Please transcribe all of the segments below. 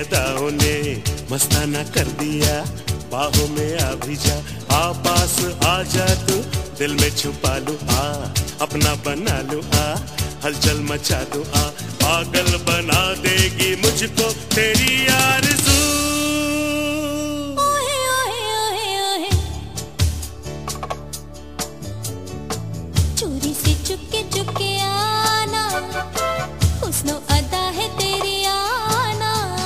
अदाओं ने मस्ताना कर दिया, बाहों में आ भी जा, आ पास आ जा तू, दिल में छुपा लूं, आ अपना बना लूं, आ हलचल मचा दूं, आ पागल बना देगी मुझको तेरी आरज़ू। ओहे ओहे ओहे ओहे, चोरी से चुपके चुपके आना, हुस्नो अदा है तेरी आना।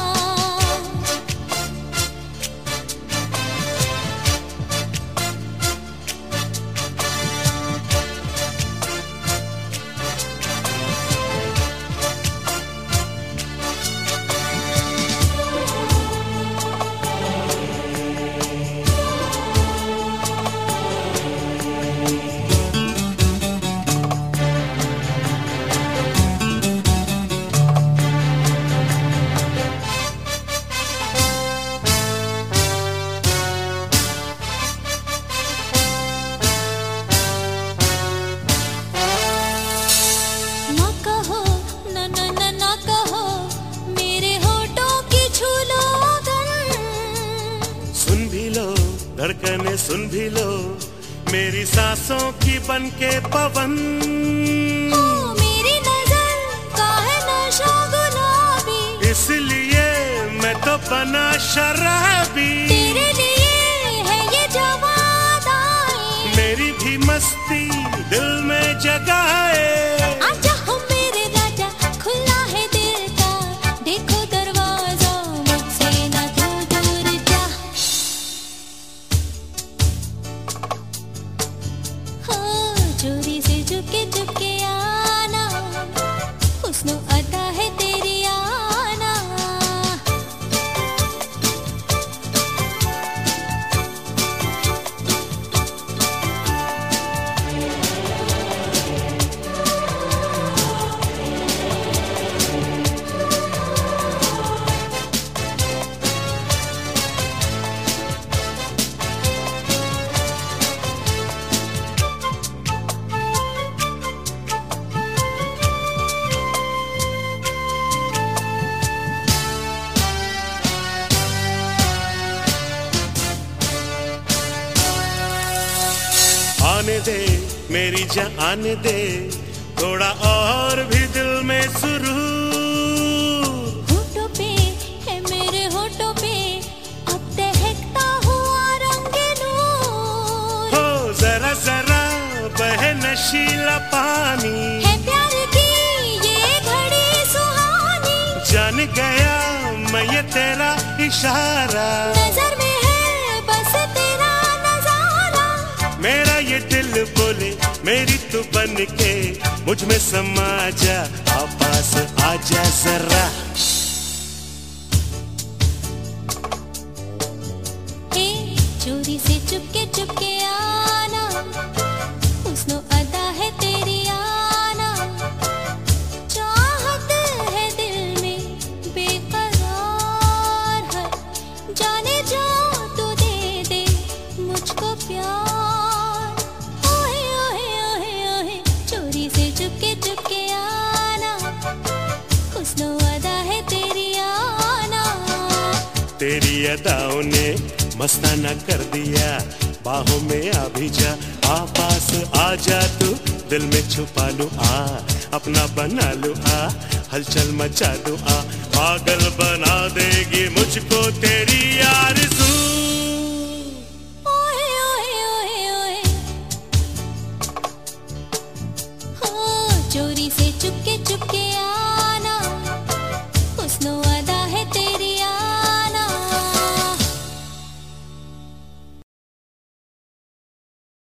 धड़कने सुन भी लो, मेरी सांसों की बनके पवन। ओ मेरी नजर का है नशा गुलाबी, इसलिए मैं तो बना शराबी। तेरे लिए है ये जवादाई, मेरी भी मस्ती दिल में जगाए। आजा हो मेरे राजा, खुला है दिल का, देखो दरवाजा, मुझसे ना तू दूर जा। चोरी से चुपके चुपके आना, हुस्नो अदा है तेरी आना। आने दे मेरी जान, आने दे थोड़ा और भी दिल में सुरूर। होठों पे है मेरे होठों पे, अब दहकता हुआ रंग नूर। हो जरा जरा बहे नशीला पानी, है प्यार की ये घड़ी सुहानी, जान गया मैं ये तेरा इशारा। नजर में है बस तेरा नजारा, मेरा ये दिल बोले मेरी तू बन के मुझ में समा जा, आ पास आजा जरा। हे चोरी से चुपके चुपके आना, हुस्नो अदा है तेरी आना। चाहत है दिल में बेकरार है, जाने जा तू दे दे मुझको प्यार। ओहे ओहे ओहे ओहे, चोरी से चुपके चुपके आना, हुस्नो अदा है तेरी आना। तेरी अदाओं ने मस्ताना कर दिया, बाहों में आ भी जा, आ पास आ जा तू, दिल में छुपा लूं, आ अपना बना लूं, आ हलचल मचा दूं, आ पागल बना देगी मुझको तेरी आरज़ू। ओहे ओहे ओहे ओहे, हो चोरी से चुपके चुपके आ